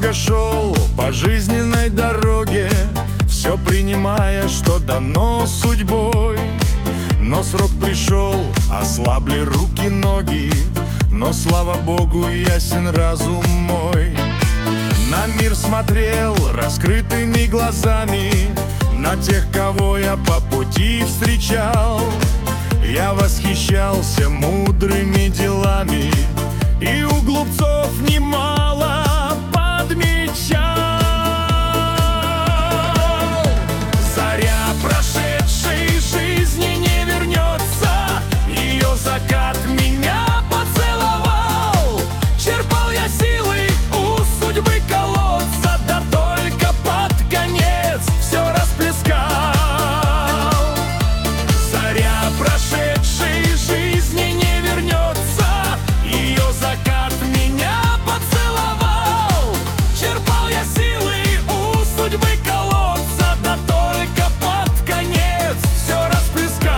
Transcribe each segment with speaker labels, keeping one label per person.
Speaker 1: долго шел по жизненной дороге, все принимая, что дано судьбой. Но срок пришел, ослабли руки, ноги, но, слава Богу, ясен разум мой. На мир смотрел раскрытыми глазами, на тех, кого я по пути встречал. Я восхищался мудрыми делами и у глупцов немало подмечал. Заря прошедшей жизни не вернется, ее закат меня поцеловал. Черпал я силы у судьбы колодца, да только под конец все расплескал. Заря прошедшей жизни не вернется, ее закат меня поцеловал. Черпал я силы у судьбы колодца, да только под конец все расплескал.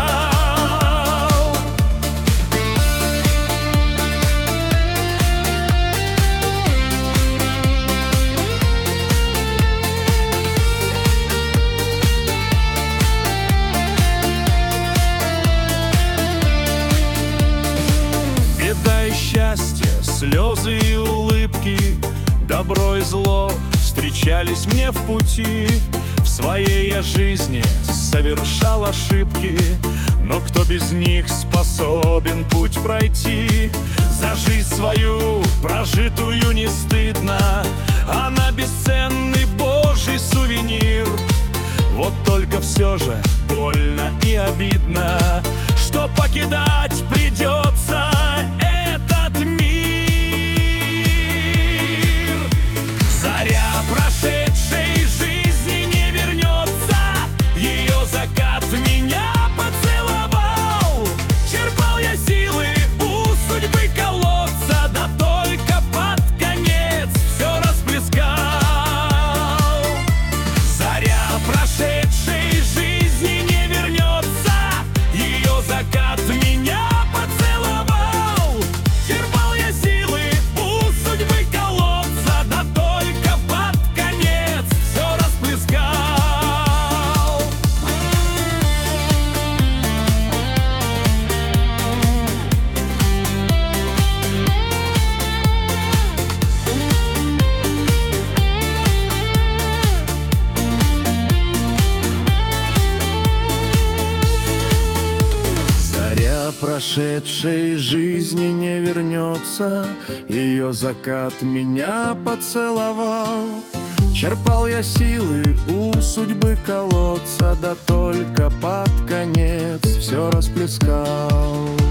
Speaker 1: Беда и счастье, слезы и улыбки, добро и зло встречались мне в пути. В своей я жизни совершал ошибки, но кто без них способен путь пройти? За жизнь свою прожитую не стыдно, она бесценный Божий сувенир. Вот только все же больно и обидно, что покидать придется этот мир. Заря прошедшей жизни не вернется, ее закат меня поцеловал. Черпал я силы у судьбы колодца, да только под конец все расплескал. Заря прошедшей жизни не вернется, ее закат меня поцеловал. Черпал я силы у судьбы колодца, да только под конец все расплескал. Заря прошедшей жизни не вернется, ее закат меня поцеловал. Черпал я силы у судьбы колодца, да только под конец все расплескал.